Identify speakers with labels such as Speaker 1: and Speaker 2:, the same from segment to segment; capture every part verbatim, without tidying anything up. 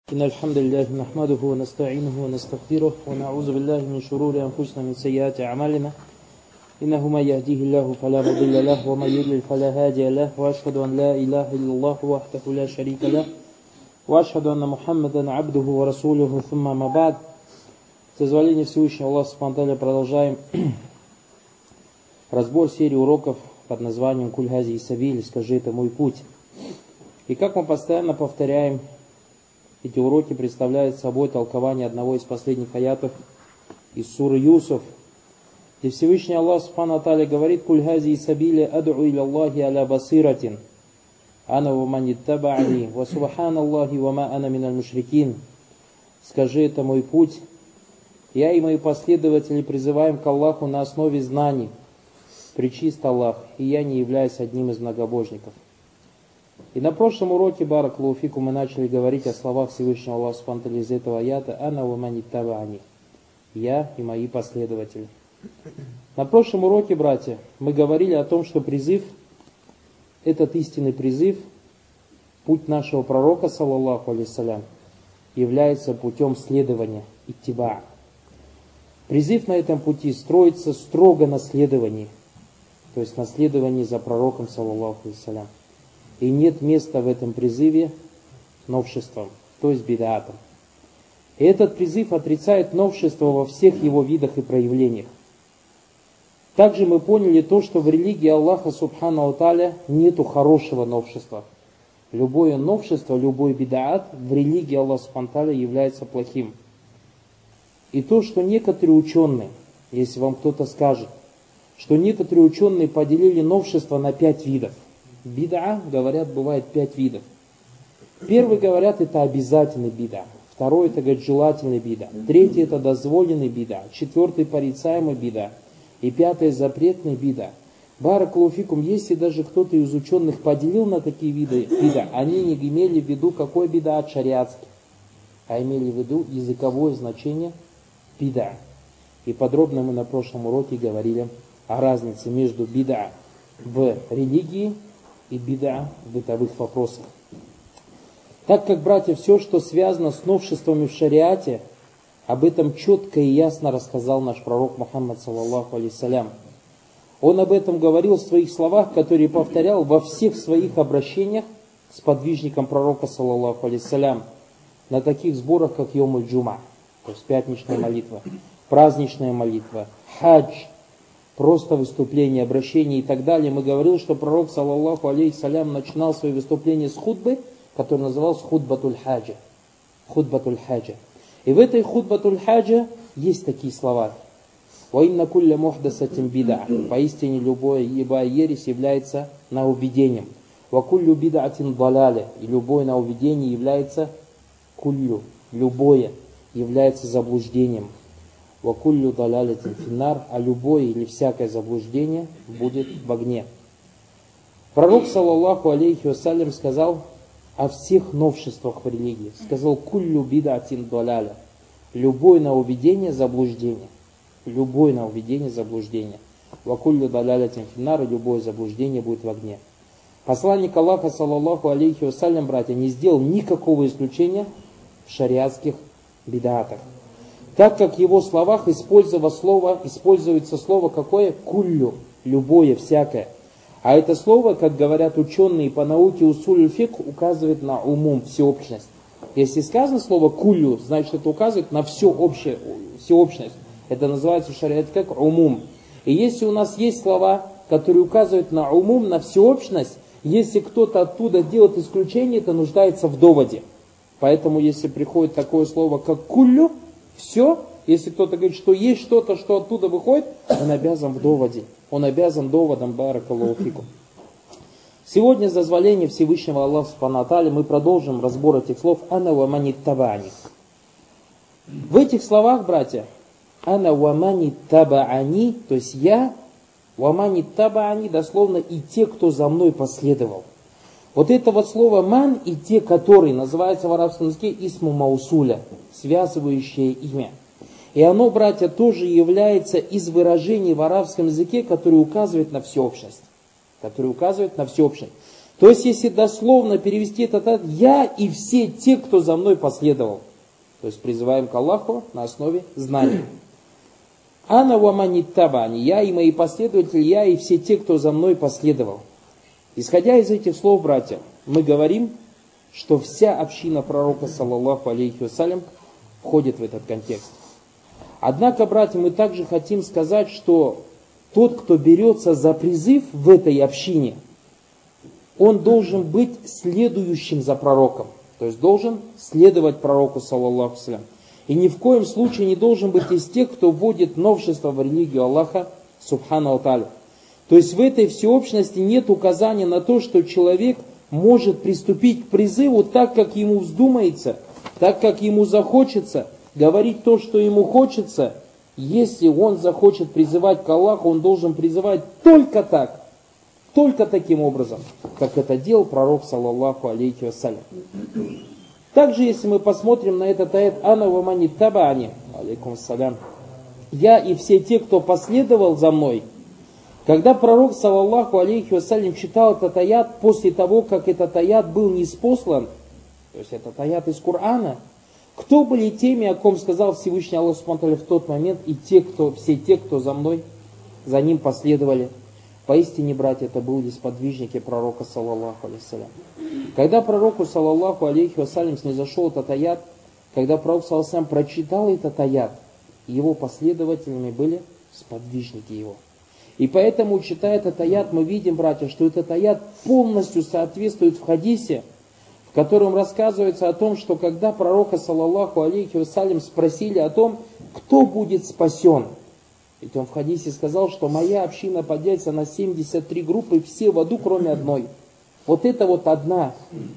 Speaker 1: إن الحمد لله نحمده ونستعينه ونستغفره ونعوذ بالله من شرور أنفسنا من سيئات أعمالنا إنه من يهديه الله فلا مضل له ومن يضلل فلا هادي له وأشهد أن لا إله إلا الله وحده لا شريك له وأشهد أن محمدا عبده ورسوله ثم ما بعد. С дозволения Всевышнего Аллаха Субхану ва Тааля продолжаем разбор серии уроков под названием «Куль хази сабиль», «Скажи, это мой путь». И как мы постоянно повторяем, эти уроки представляют собой толкование одного из последних аятов из суры Юсуф, где Всевышний Аллах Субхану ва Тааля говорит: «Куль хази сабили ад'у иля Аллахи аля басиратин, ана ва ман иттаба'ани, ва субханаллахи ва ма ана миналь мушрикин». Скажи, это мой путь. Я и мои последователи призываем к Аллаху на основе знаний. Пречист Аллах, и я не являюсь одним из многобожников. И на прошлом уроке, баракаллаху фикум, мы начали говорить о словах Всевышнего Аллаха Субхану ва Тааля из этого аята: «Ана ва ман иттаба'ани», я и мои последователи. На прошлом уроке, братья, мы говорили о том, что призыв, этот истинный призыв, путь нашего пророка, саллаллаху алейхиссалям, является путем следования, иттиба. Призыв на этом пути строится строго на следовании, то есть на следовании за пророком, саллаллаху алейхиссалям. И нет места в этом призыве новшествам, то есть бид'атам. И этот призыв отрицает новшество во всех его видах и проявлениях. Также мы поняли то, что в религии Аллаха Субхану ва Тааля нету хорошего новшества. Любое новшество, любой бид'ат в религии Аллаха Субхану ва Тааля является плохим. И то, что некоторые ученые, если вам кто-то скажет, что некоторые ученые поделили новшество на пять видов. Бид'a, говорят, бывает пять видов. Первый, говорят, это обязательный бид'a. Второй, это, говорят, желательный бид'a. Третий, это дозволенный бид'a. Четвертый, порицаемый бид'a. И пятый, запретный бид'a. Баракаллаху фикум, если даже кто-то из ученых поделил на такие виды бид'a, они не имели в виду какой бид'a шариатский, а имели в виду языковое значение бид'a. И подробно мы на прошлом уроке говорили о разнице между бид'a в религии и бид'a в бытовых вопросах. Так как, братья, все, что связано с новшествами в шариате, об этом четко и ясно рассказал наш пророк Мухаммад, саллаллаху алейхиссалям. Он об этом говорил в своих словах, которые повторял во всех своих обращениях с подвижником пророка, саллаллаху алейхиссалям, на таких сборах, как Йомуль Джума, то есть пятничная молитва, праздничная молитва, хадж, просто выступление, обращение и так далее. Мы говорили, что пророк, саллаллаху алейхиссалям, начинал свои выступления с хутбы, которая называлась хутбатуль хаджа. Хутбатуль хаджа. И в этой хутбатуль хаджа есть такие слова: «Ва инна кулля мухдасатин бид'a». Поистине любое ибо ересь является нововведением. «Ва куллю бид'атин далале». И любое нововведение является куллю. Любое является заблуждением. «Вакуллю далялятин финнар», а любое или всякое заблуждение будет в огне. Пророк, саллаллаху алейхи вассалям, сказал о всех новшествах в религии. Сказал: «Куллю бид'атин даляля». Любое нововведение — заблуждение. Любое нововведение — заблуждение. «Вакуллю далялятин финнар», любое заблуждение будет в огне. Посланник Аллаха, саллаллаху алейхи вассалям, братья, не сделал никакого исключения в шариатских бид'атах. Так как в его словах использовано слово, используется слово какое? Куллю, любое, всякое. А это слово, как говорят ученые по науке усуль фикх, указывает на умум, всеобщность. Если сказано слово куллю, значит это указывает на все общее, всеобщность. Это называется в шариате как умум. И если у нас есть слова, которые указывают на умум, на всеобщность, если кто-то оттуда делает исключение, это нуждается в доводе. Поэтому если приходит такое слово как куллю, все, если кто-то говорит, что есть что-то, что оттуда выходит, он обязан в доводе. Он обязан доводом, баракаллаху фикум. Сегодня, с дозволения Всевышнего Аллаха Субхану ва Тааля, мы продолжим разбор этих слов «Ана ва ман иттаба'ани». В этих словах, братья, «Ана ва ман иттаба'ани», то есть я, «ва ман иттаба'ани», дословно «и те, кто за мной последовал». Вот это вот слово «ман» и «те, которые» называется в арабском языке «исму маусуля», связывающее имя. И оно, братья, тоже является из выражений в арабском языке, которые указывают на всеобщность. Которые указывают на всеобщность. То есть, если дословно перевести этот аят, я и все те, кто за мной последовал. То есть, призываем к Аллаху на основе знаний. Ана ва ман иттабани, я и мои последователи, я и все те, кто за мной последовал. Исходя из этих слов, братья, мы говорим, что вся община пророка, саллаллаху алейхи вассалям, входит в этот контекст. Однако, братья, мы также хотим сказать, что тот, кто берется за призыв в этой общине, он должен быть следующим за пророком. То есть должен следовать пророку, саллаллаху алейхи вассалям. И ни в коем случае не должен быть из тех, кто вводит новшество в религию Аллаха, субхану ва тааля. То есть в этой всеобщности нет указания на то, что человек может приступить к призыву так, как ему вздумается, так, как ему захочется, говорить то, что ему хочется. Если он захочет призывать к Аллаху, он должен призывать только так, только таким образом, как это делал пророк, саллаллаху алейхи вассалям. Также, если мы посмотрим на этот аят, «Ана ва ман иттабани», алейкум ассалям, «Я и все те, кто последовал за мной». Когда пророк, саллаллаху алейхи вассалям, читал этот аят, после того, как этот аят был ниспослан, то есть этот аят из Корана, кто были теми, о ком сказал Всевышний Аллах субхану ва тааля в тот момент, и те, кто, все те, кто за мной, за ним последовали? Поистине, братья, это были сподвижники пророка, саллаллаху алейхи вассалям. Когда пророку, саллаллаху алейхи вассалям, снизошел этот аят, когда пророк, саллаллаху алейхи вассалям, прочитал этот аят, его последователями были сподвижники его. И поэтому, читая этот аят, мы видим, братья, что этот аят полностью соответствует в хадисе, в котором рассказывается о том, что когда пророка, саллаллаху алейхи вассалям, спросили о том, кто будет спасен, ведь он в хадисе сказал, что моя община поделится на семьдесят три группы, все в аду, кроме одной. Вот это вот одна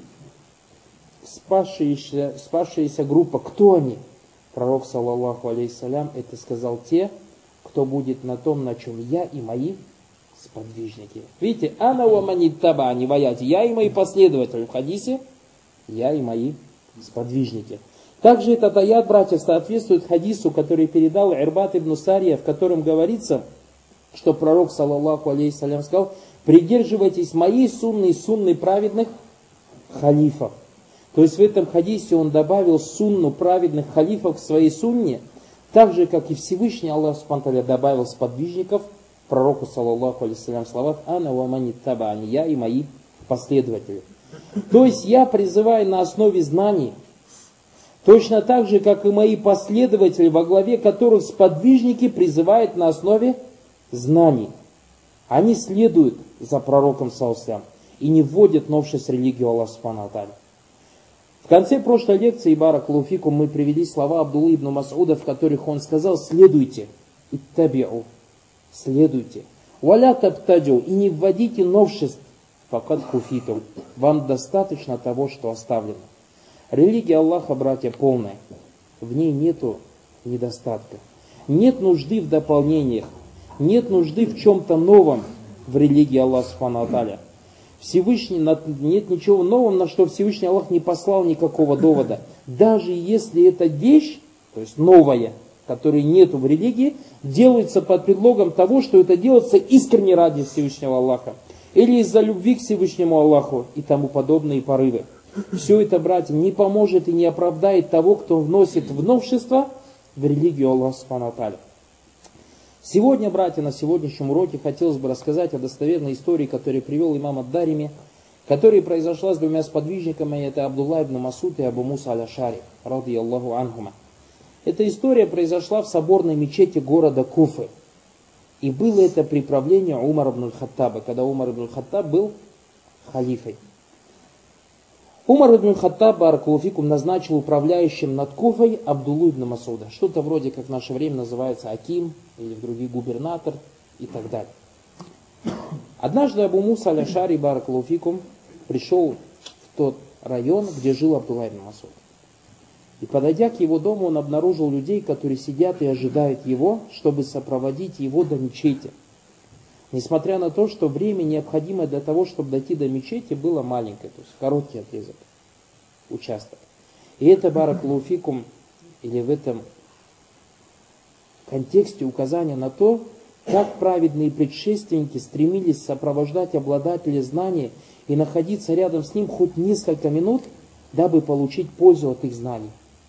Speaker 1: спасшаяся, спасшаяся группа. Кто они? Пророк, саллаллаху алейхи вассалям, это сказал те, кто будет на том, на чем я и мои сподвижники. Видите, ана ва ман иттабани в аяте, я и мои последователи. В хадисе я и мои сподвижники. Также этот аят, братья, соответствует хадису, который передал Ирбат ибн Сария, в котором говорится, что пророк, саллаллаху алейхи вассалям, сказал: придерживайтесь моей сунны и сунны праведных халифов. То есть в этом хадисе он добавил сунну праведных халифов к своей сунне, так же, как и Всевышний Аллах субхану ва тааля добавил сподвижников пророку, саллаллаху алейхи вассалям, в словах «Ана ва ман иттабани», я и мои последователи. То есть я призываю на основе знаний, точно так же, как и мои последователи, во главе которых сподвижники призывают на основе знаний. Они следуют за пророком, саллаллаху алейхи вассалям, и не вводят новшесть в религию Аллаха субхану ва тааля. В конце прошлой лекции, баракаллаху фикум, мы привели слова Абдуллы ибн Мас'уда, в которых он сказал: следуйте, иттабиу, следуйте, валя табтаджу, и не вводите новшеств, факад хуфитум, вам достаточно того, что оставлено. Религия Аллаха, братья, полная, в ней нету недостатка, нет нужды в дополнениях, нет нужды в чем-то новом в религии Аллаха субхану ва тааля. Всевышний, нет ничего нового, на что Всевышний Аллах не послал никакого довода. Даже если эта вещь, то есть новая, которой нету в религии, делается под предлогом того, что это делается искренне ради Всевышнего Аллаха, или из-за любви к Всевышнему Аллаху и тому подобные порывы. Все это, братья, не поможет и не оправдает того, кто вносит в новшество в религию Аллаха субхану ва тааля. Сегодня, братья, на сегодняшнем уроке хотелось бы рассказать о достоверной истории, которую привел имам ад-Дарими, которая произошла с двумя сподвижниками, это Абдулла ибн Мас'уд и Абу Муса аль-Ашари, ради Аллаху анхума. Эта история произошла в соборной мечети города Куфы. И было это при правлении Умара ибн аль-Хаттаба, когда Умар ибн аль-Хаттаб был халифой. Умар ибн аль-Хаттаб, баракаллаху фикум, назначил управляющим над Куфой Абдуллу ибн Мас'уда. Что-то вроде, как в наше время называется Аким, или в других губернатор, и так далее. Однажды Абу Муса аль-Ашари, баракаллаху фикум, пришел в тот район, где жил Абдулла ибн Мас'уд. И подойдя к его дому, он обнаружил людей, которые сидят и ожидают его, чтобы сопроводить его до мечети. Несмотря на то, что время, необходимое для того, чтобы дойти до мечети, было маленькое, то есть короткий отрезок, участок. И это, баракаллаху фикум, или в этом контексте указание на то, как праведные предшественники стремились сопровождать обладателя знания и находиться рядом с ним хоть несколько минут, дабы получить пользу от их знаний.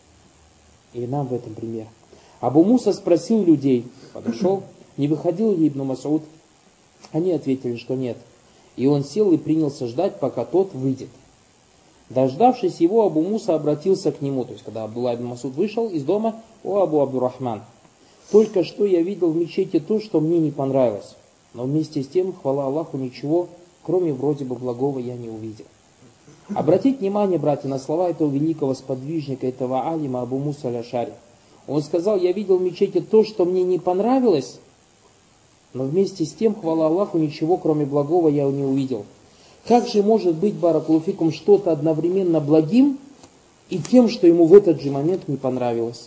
Speaker 1: И нам в этом пример. Абу Муса спросил людей, подошел, не выходил ли Ибн Мас'уд? Они ответили, что нет. И он сел и принялся ждать, пока тот выйдет. Дождавшись его, Абу Муса обратился к нему. То есть, когда Абдулла ибн Мас'уд вышел из дома, о Абу Абдуррахман, только что я видел в мечети то, что мне не понравилось. Но вместе с тем, хвала Аллаху, ничего, кроме вроде бы благого, я не увидел. Обратите внимание, братья, на слова этого великого сподвижника, этого алима Абу Муса аль-Ашари. Он сказал, я видел в мечети то, что мне не понравилось, но вместе с тем, хвала Аллаху, ничего, кроме благого, я не увидел. Как же может быть, баракалуфикум, что-то одновременно благим и тем, что ему в этот же момент не понравилось?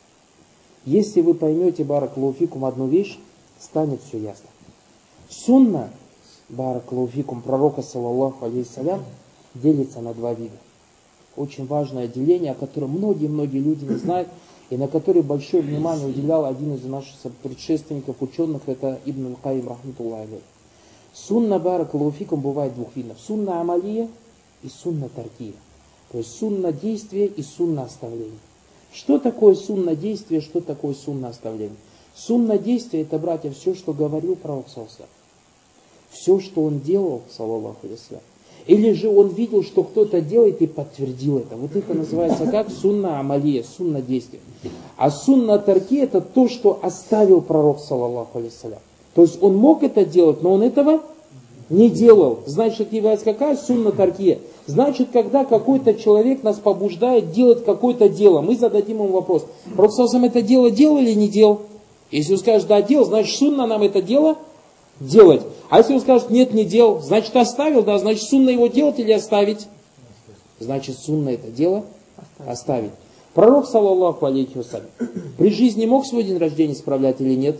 Speaker 1: Если вы поймете, баракалуфикум, одну вещь, станет все ясно. Сунна, баракалуфикум, пророка, саллаллаху алейхиссалям, делится на два вида. Очень важное деление, о котором многие-многие люди не знают, и на которое большое внимание уделял один из наших предшественников, ученых, это Ибн аль-Каим, рахматуллахи алейхи. Сунна баракалуфикум бывает двух видов. Сунна амалия и сунна таркия. То есть сунна действия и сунна оставления. Что такое сунна действия, что такое сунна оставления? Сунна действия, это, братья, все, что говорил пророк, саллаллаху алейхи ва саллям. Все, что он делал, саллаллаху алейхи ва саллям. Или же он видел, что кто-то делает и подтвердил это. Вот это называется как сунна амалия, сунна действия. А сунна таркия это то, что оставил пророк, саллаллаху алейхи ва саллям. То есть он мог это делать, но он этого не делал. Значит, является какая сунна таркия? Значит, когда какой-то человек нас побуждает делать какое-то дело, мы зададим ему вопрос. Пророк саллаллаху алейхи ва саллям это дело делал или не делал? Если он скажет, да, делал, значит, сунна нам это дело делать. А если он скажет, нет, не делал, значит, оставил, да, значит, сунна его делать или оставить? Значит, сунна это дело оставить. Пророк, саллаллаху алейхи ва саллям, при жизни мог свой день рождения справлять или нет?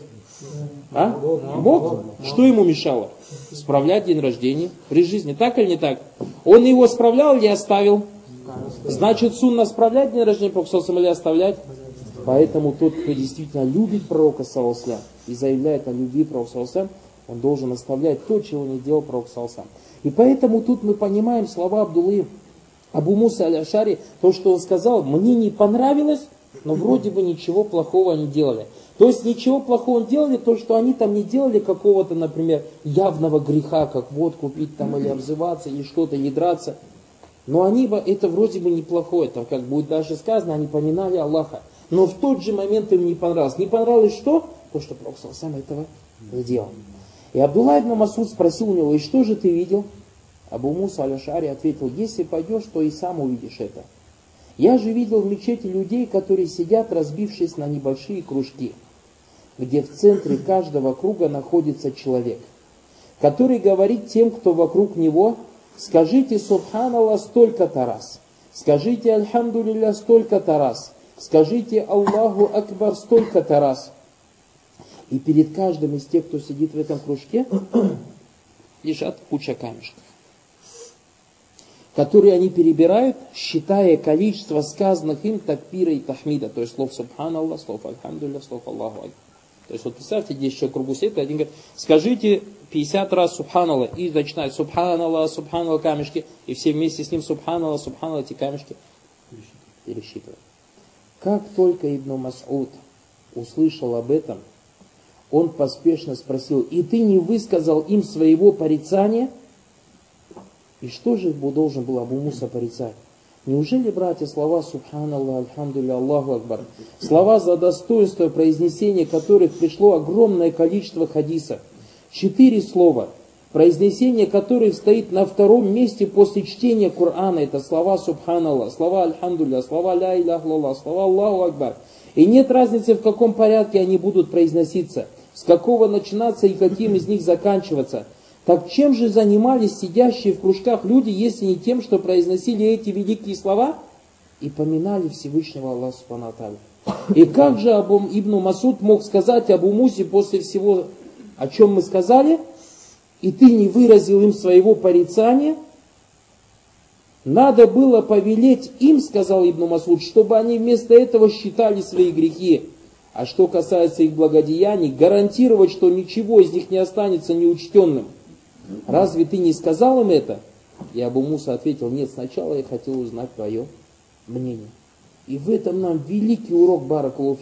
Speaker 1: А? Мог? Что ему мешало? Справлять день рождения при жизни. Так или не так? Он его справлял или оставил? Значит, сунна справлять день рождения пророка саллаллаху или оставлять? Поэтому тот, кто действительно любит пророка саллаллаху алейхи ва саллям и заявляет о любви пророка саллаллаху алейхи ва саллям, он должен оставлять то, чего не делал пророк саллаллаху алейхи ва саллям. И поэтому тут мы понимаем слова Абдуллы Абу Муса аль-Ашари, то, что он сказал, мне не понравилось, но вроде бы ничего плохого не делали. То есть ничего плохого не делали, то, что они там не делали какого-то, например, явного греха, как водку пить там, или обзываться, или что-то, или драться. Но они бы, это вроде бы неплохое, там, как будет даже сказано, они поминали Аллаха. Но в тот же момент им не понравилось. Не понравилось что? То, что пророк саллаллаху алейхи ва саллям этого не делал. И Абдулла ибн Мас'уд спросил у него, и что же ты видел? Абу Муса аль-Ашари ответил, если пойдешь, то и сам увидишь это. Я же видел в мечети людей, которые сидят, разбившись на небольшие кружки, где в центре каждого круга находится человек, который говорит тем, кто вокруг него, скажите Субханаллах столько-то раз, скажите Альхамдулилля столько-то раз, скажите Аллаху Акбар столько-то раз. И перед каждым из тех, кто сидит в этом кружке, лежат куча камешков, которые они перебирают, считая количество сказанных им такбира и тахмида, то есть слов Субханаллах, слов Альхамдулилля, слов Аллаху Акбар. То есть вот представьте, здесь еще кругу сидит, один говорит, скажите пятьдесят раз Субханаллах, и начинает Субханаллах, Субханаллах, камешки, и все вместе с ним Субханаллах, Субханаллах, эти камешки пересчитывают. Как только Ибн Мас'уд услышал об этом, он поспешно спросил, и ты не высказал им своего порицания? И что же должен был Абу Муса порицать? Неужели, братья, слова Субханаллах, Альхамдулилля, Аллаху Акбар, слова за достоинство произнесения которых пришло огромное количество хадисов, четыре слова, произнесение которых стоит на втором месте после чтения Корана, это слова Субханаллах, слова Альхамдулилля, слова Ля Илляха Илlallah, слова Аллаху Акбар. И нет разницы, в каком порядке они будут произноситься, с какого начинаться и каким из них заканчиваться. Так чем же занимались сидящие в кружках люди, если не тем, что произносили эти великие слова и поминали Всевышнего Аллаха Субхану ва Тааля? И как же Абу Ибн Мас'уд мог сказать Абу Мусе после всего, о чем мы сказали, и ты не выразил им своего порицания? Надо было повелеть им, сказал Ибн Мас'уд, чтобы они вместо этого считали свои грехи. А что касается их благодеяний, гарантировать, что ничего из них не останется неучтенным. Разве ты не сказал им это? И Абу Муса ответил: нет, сначала я хотел узнать твое мнение. И в этом нам великий урок, баракаллаху